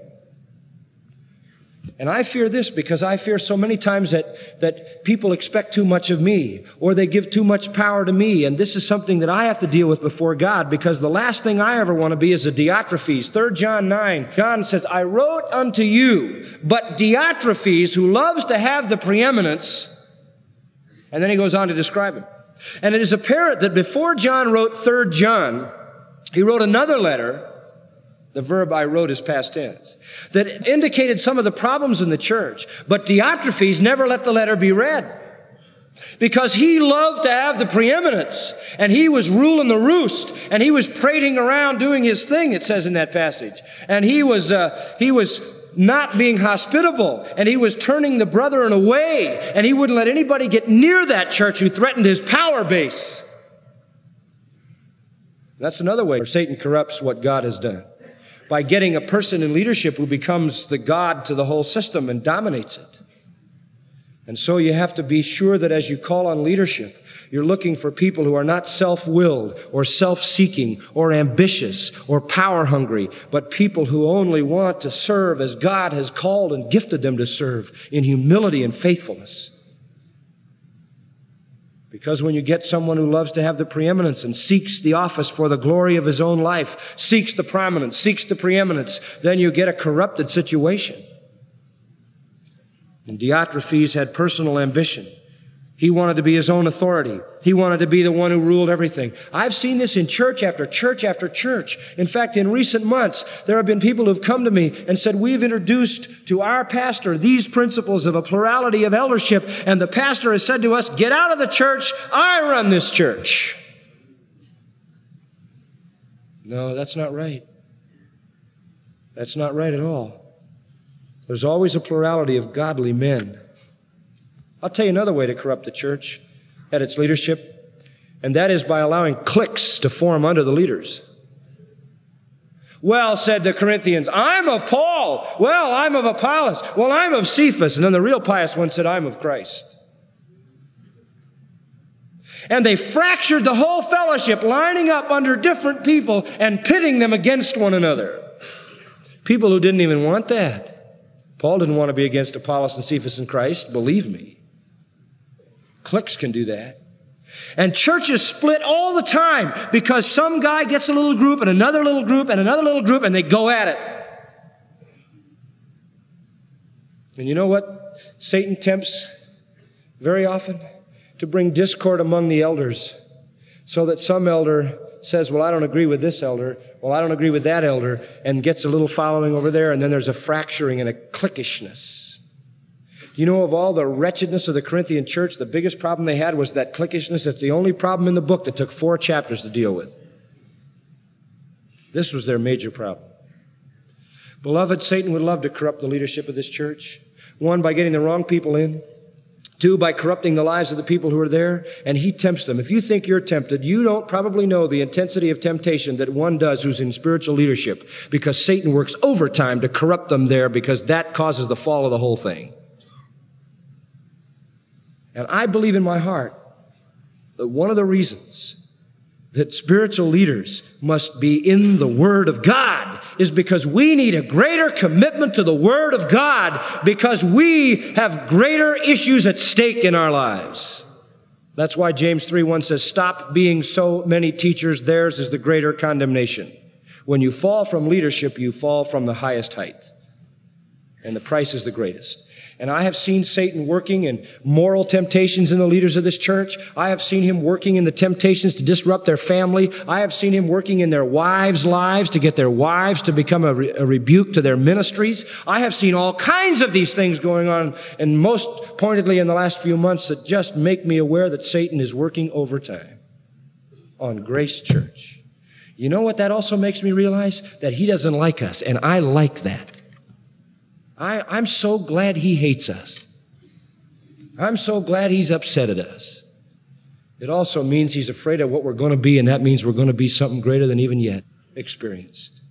And I fear this because I fear so many times that, that people expect too much of me, or they give too much power to me. And this is something that I have to deal with before God, because the last thing I ever want to be is a Diotrephes. Third John nine, John says, I wrote unto you, but Diotrephes, who loves to have the preeminence. And then he goes on to describe him. And it is apparent that before John wrote Third John, he wrote another letter. The verb I wrote is past tense, that indicated some of the problems in the church. But Diotrephes never let the letter be read because he loved to have the preeminence, and he was ruling the roost, and he was prating around doing his thing, it says in that passage. And he was, uh, he was not being hospitable, and he was turning the brethren away, and he wouldn't let anybody get near that church who threatened his power base. That's another way where Satan corrupts what God has done, by getting a person in leadership who becomes the God to the whole system and dominates it. And so you have to be sure that as you call on leadership, you're looking for people who are not self-willed or self-seeking or ambitious or power-hungry, but people who only want to serve as God has called and gifted them to serve in humility and faithfulness. Because when you get someone who loves to have the preeminence and seeks the office for the glory of his own life, seeks the prominence, seeks the preeminence, then you get a corrupted situation. And Diotrephes had personal ambition. He wanted to be his own authority. He wanted to be the one who ruled everything. I've seen this in church after church after church. In fact, in recent months, there have been people who've come to me and said, we've introduced to our pastor these principles of a plurality of eldership, and the pastor has said to us, get out of the church, I run this church. No, that's not right. That's not right at all. There's always a plurality of godly men. I'll tell you another way to corrupt the church at its leadership, and that is by allowing cliques to form under the leaders. Well, said the Corinthians, I'm of Paul. Well, I'm of Apollos. Well, I'm of Cephas. And then the real pious one said, I'm of Christ. And they fractured the whole fellowship, lining up under different people and pitting them against one another. People who didn't even want that. Paul didn't want to be against Apollos and Cephas and Christ, believe me. Cliques can do that. And churches split all the time because some guy gets a little group and another little group and another little group, and they go at it. And you know what Satan tempts very often? To bring discord among the elders, so that some elder says, well, I don't agree with this elder. Well, I don't agree with that elder, and gets a little following over there, and then there's a fracturing and a cliquishness. You know, of all the wretchedness of the Corinthian church, the biggest problem they had was that cliquishness. It's the only problem in the book that took four chapters to deal with. This was their major problem. Beloved, Satan would love to corrupt the leadership of this church. One, by getting the wrong people in. Two, by corrupting the lives of the people who are there. And he tempts them. If you think you're tempted, you don't probably know the intensity of temptation that one does who's in spiritual leadership, because Satan works overtime to corrupt them there, because that causes the fall of the whole thing. And I believe in my heart that one of the reasons that spiritual leaders must be in the Word of God is because we need a greater commitment to the Word of God, because we have greater issues at stake in our lives. That's why James three one says, stop being so many teachers, theirs is the greater condemnation. When you fall from leadership, you fall from the highest height, and the price is the greatest. And I have seen Satan working in moral temptations in the leaders of this church. I have seen him working in the temptations to disrupt their family. I have seen him working in their wives' lives to get their wives to become a, re- a rebuke to their ministries. I have seen all kinds of these things going on, and most pointedly in the last few months, that just make me aware that Satan is working overtime on Grace Church. You know what that also makes me realize? That he doesn't like us, and I like that. I, I'm so glad he hates us. I'm so glad he's upset at us. It also means he's afraid of what we're going to be, and that means we're going to be something greater than even yet experienced.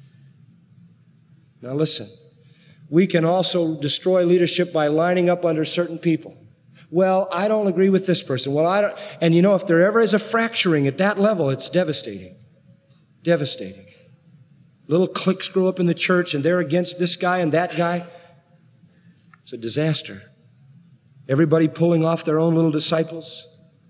Now listen, we can also destroy leadership by lining up under certain people. Well, I don't agree with this person. Well, I don't, and you know, if there ever is a fracturing at that level, it's devastating. Devastating. Little cliques grow up in the church and they're against this guy and that guy. It's a disaster. Everybody pulling off their own little disciples.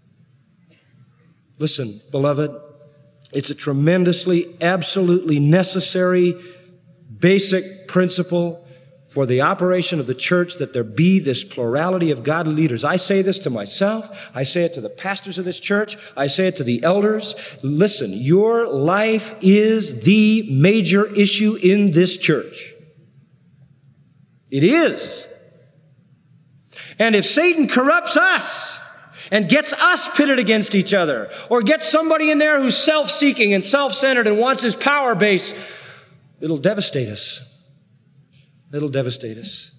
Listen, beloved, it's a tremendously, absolutely necessary, basic principle for the operation of the church that there be this plurality of godly leaders. I say this to myself. I say it to the pastors of this church. I say it to the elders. Listen, your life is the major issue in this church. It is. And if Satan corrupts us and gets us pitted against each other, or gets somebody in there who's self-seeking and self-centered and wants his power base, it'll devastate us. It'll devastate us.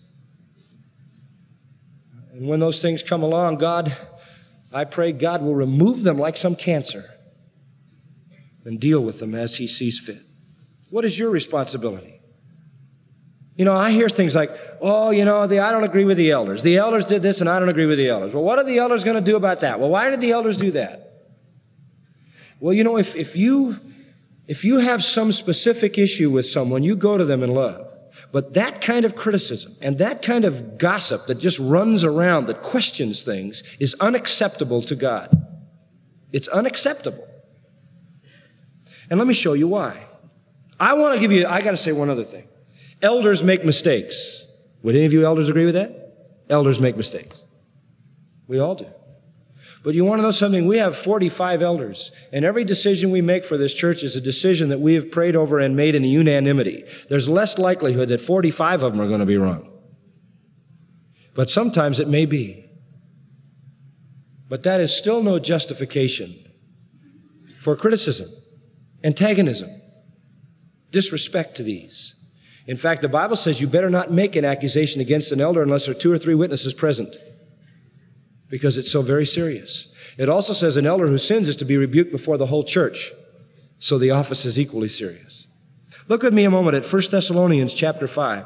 And when those things come along, God, I pray God will remove them like some cancer and deal with them as he sees fit. What is your responsibility? You know, I hear things like, oh, you know, the, I don't agree with the elders. The elders did this and I don't agree with the elders. Well, what are the elders going to do about that? Well, why did the elders do that? Well, you know, if, if you, if you have some specific issue with someone, you go to them in love. But that kind of criticism and that kind of gossip that just runs around, that questions things, is unacceptable to God. It's unacceptable. And let me show you why. I want to give you, I got to say one other thing. Elders make mistakes. Would any of you elders agree with that? Elders make mistakes. We all do. But you want to know something? We have forty-five elders, and every decision we make for this church is a decision that we have prayed over and made in unanimity. There's less likelihood that forty-five of them are going to be wrong. But sometimes it may be. But that is still no justification for criticism, antagonism, disrespect to these. In fact, the Bible says you better not make an accusation against an elder unless there are two or three witnesses present, because it's so very serious. It also says an elder who sins is to be rebuked before the whole church, so the office is equally serious. Look with me a moment at First Thessalonians chapter five.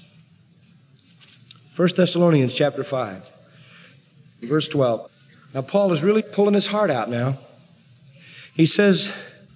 First Thessalonians chapter five, verse twelve. Now, Paul is really pulling his heart out now. He says,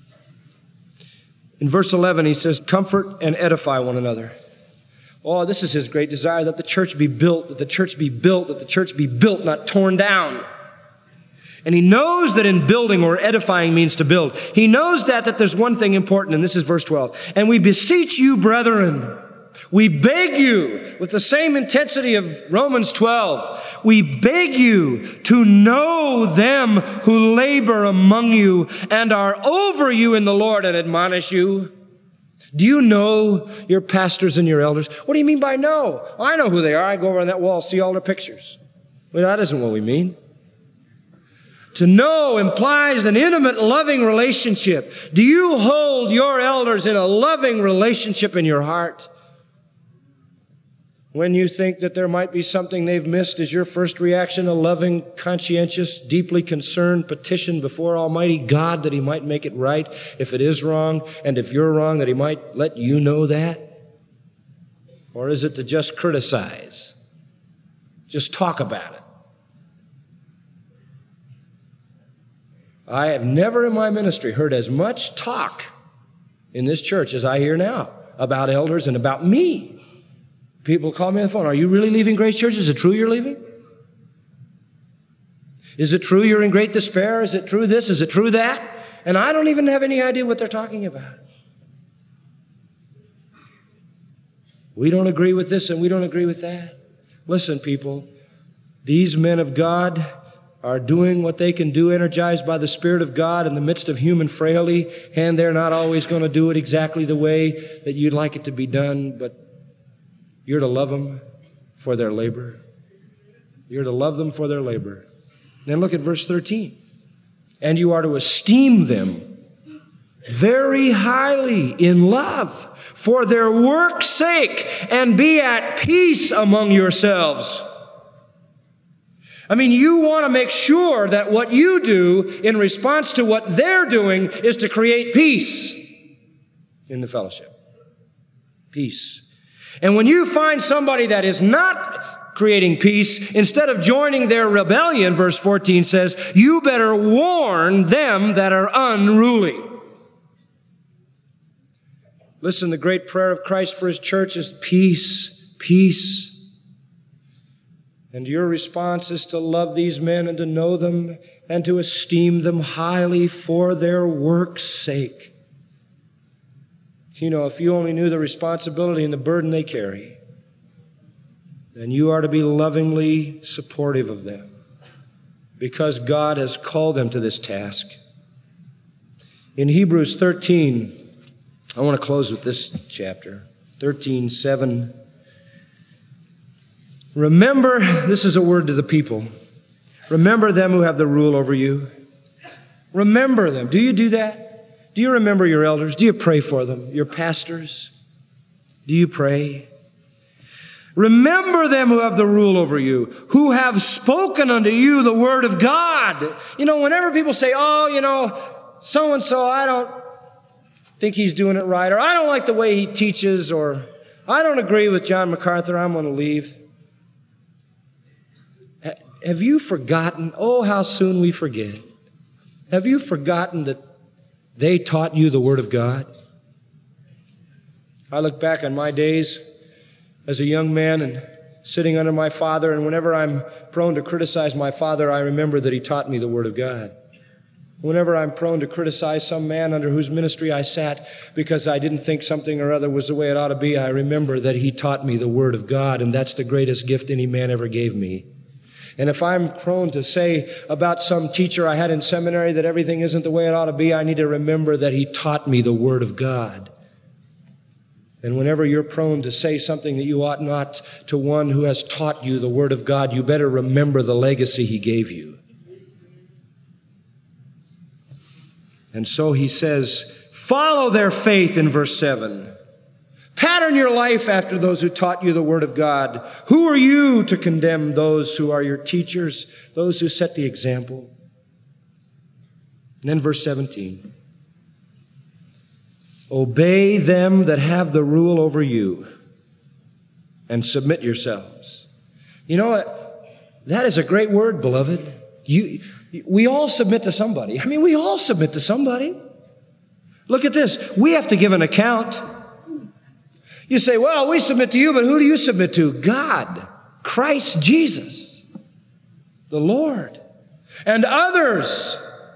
in verse eleven, he says, comfort and edify one another. Oh, this is his great desire, that the church be built, that the church be built, that the church be built, not torn down. And he knows that in building or edifying means to build. He knows that, that there's one thing important, and this is verse twelve. And we beseech you, brethren, we beg you, with the same intensity of Romans twelve, we beg you to know them who labor among you and are over you in the Lord and admonish you. Do you know your pastors and your elders? What do you mean by know? I know who they are. I go over on that wall, see all their pictures. Well, that isn't what we mean. To know implies an intimate, loving relationship. Do you hold your elders in a loving relationship in your heart? When you think that there might be something they've missed, is your first reaction a loving, conscientious, deeply concerned petition before Almighty God that he might make it right if it is wrong, and if you're wrong, that he might let you know that? Or is it to just criticize? Just talk about it? I have never in my ministry heard as much talk in this church as I hear now about elders and about me. People call me on the phone. Are you really leaving Grace Church? Is it true you're leaving? Is it true you're in great despair? Is it true this? Is it true that? And I don't even have any idea what they're talking about. We don't agree with this and we don't agree with that. Listen, people, these men of God are doing what they can do, energized by the Spirit of God in the midst of human frailty, and they're not always going to do it exactly the way that you'd like it to be done, but you're to love them for their labor. You're to love them for their labor. Then look at verse thirteen. And you are to esteem them very highly in love for their work's sake, and be at peace among yourselves. I mean, you want to make sure that what you do in response to what they're doing is to create peace in the fellowship. Peace. And when you find somebody that is not creating peace, instead of joining their rebellion, verse fourteen says, you better warn them that are unruly. Listen, the great prayer of Christ for His church is peace, peace. And your response is to love these men and to know them and to esteem them highly for their work's sake. You know, if you only knew the responsibility and the burden they carry, then you are to be lovingly supportive of them because God has called them to this task. In Hebrews thirteen, I want to close with this chapter, thirteen seven. Remember, this is a word to the people. Remember them who have the rule over you. Remember them. Do you do that? Do you remember your elders? Do you pray for them? Your pastors? Do you pray? Remember them who have the rule over you, who have spoken unto you the word of God. You know, whenever people say, oh, you know, so-and-so, I don't think he's doing it right, or I don't like the way he teaches, or I don't agree with John MacArthur, I'm going to leave. Have you forgotten, oh, how soon we forget. Have you forgotten that they taught you the Word of God? I look back on my days as a young man and sitting under my father, and whenever I'm prone to criticize my father, I remember that he taught me the Word of God. Whenever I'm prone to criticize some man under whose ministry I sat because I didn't think something or other was the way it ought to be, I remember that he taught me the Word of God, and that's the greatest gift any man ever gave me. And if I'm prone to say about some teacher I had in seminary that everything isn't the way it ought to be, I need to remember that he taught me the Word of God. And whenever you're prone to say something that you ought not to one who has taught you the Word of God, you better remember the legacy he gave you. And so he says, follow their faith in verse seven. Pattern your life after those who taught you the Word of God. Who are you to condemn those who are your teachers, those who set the example? And then verse seventeen. Obey them that have the rule over you and submit yourselves. You know what? That is a great word, beloved. You, we all submit to somebody. I mean, we all submit to somebody. Look at this. We have to give an account. You say, well, we submit to you, but who do you submit to? God, Christ Jesus, the Lord, and others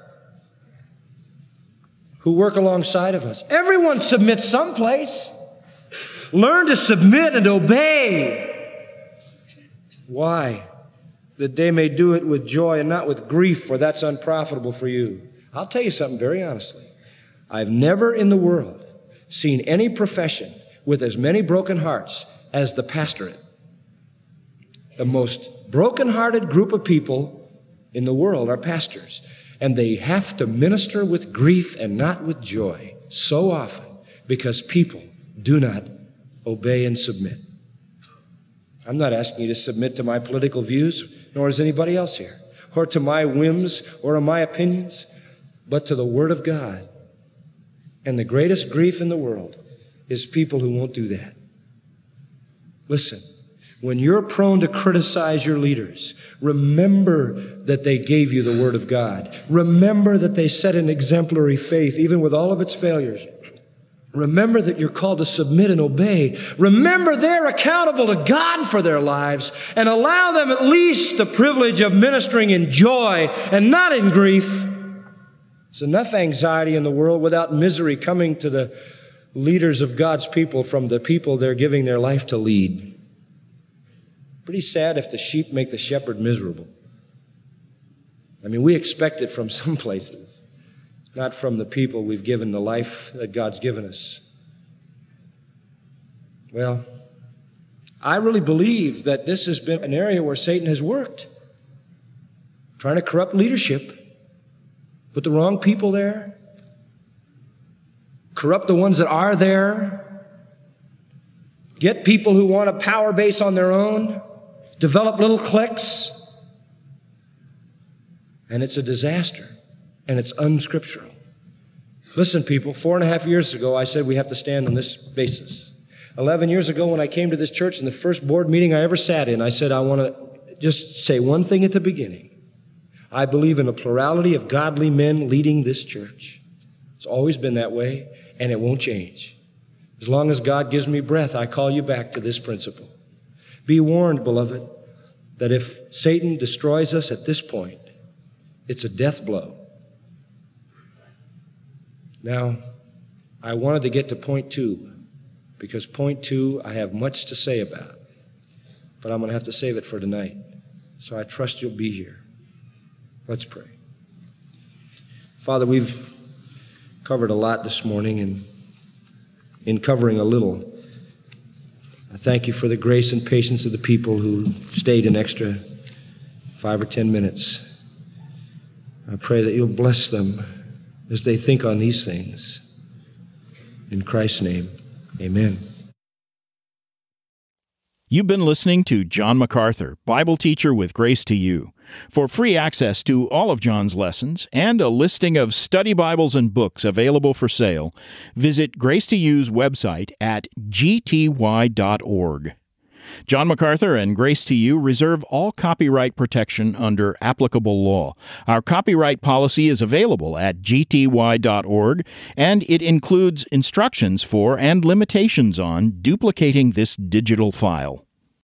who work alongside of us. Everyone submits someplace. Learn to submit and obey. Why? That they may do it with joy and not with grief, for that's unprofitable for you. I'll tell you something very honestly. I've never in the world seen any profession with as many broken hearts as the pastorate. The most broken-hearted group of people in the world are pastors. And they have to minister with grief and not with joy so often because people do not obey and submit. I'm not asking you to submit to my political views, nor is anybody else here, or to my whims or to my opinions, but to the Word of God. And the greatest grief in the world is people who won't do that. Listen, when you're prone to criticize your leaders, remember that they gave you the Word of God. Remember that they set an exemplary faith, even with all of its failures. Remember that you're called to submit and obey. Remember they're accountable to God for their lives, and allow them at least the privilege of ministering in joy and not in grief. There's enough anxiety in the world without misery coming to the leaders of God's people from the people they're giving their life to lead. Pretty sad if the sheep make the shepherd miserable. I mean, we expect it from some places, not from the people we've given the life that God's given us. Well, I really believe that this has been an area where Satan has worked, trying to corrupt leadership, put the wrong people there, corrupt the ones that are there, get people who want a power base on their own, develop little cliques, and it's a disaster, and it's unscriptural. Listen, people, four and a half years ago, I said we have to stand on this basis. Eleven years ago, when I came to this church in the first board meeting I ever sat in, I said, I want to just say one thing at the beginning. I believe in a plurality of godly men leading this church. It's always been that way, and it won't change. As long as God gives me breath, I call you back to this principle. Be warned, beloved, that if Satan destroys us at this point, it's a death blow. Now, I wanted to get to point two, because point two I have much to say about, but I'm going to have to save it for tonight. So I trust you'll be here. Let's pray. Father, we've covered a lot this morning, and in covering a little, I thank you for the grace and patience of the people who stayed an extra five or ten minutes. I pray that you'll bless them as they think on these things. In Christ's name, amen. You've been listening to John MacArthur, Bible teacher with Grace to You. For free access to all of John's lessons and a listing of study Bibles and books available for sale, visit Grace to You's website at g t y dot org. John MacArthur and Grace to You reserve all copyright protection under applicable law. Our copyright policy is available at g t y dot org, and it includes instructions for and limitations on duplicating this digital file.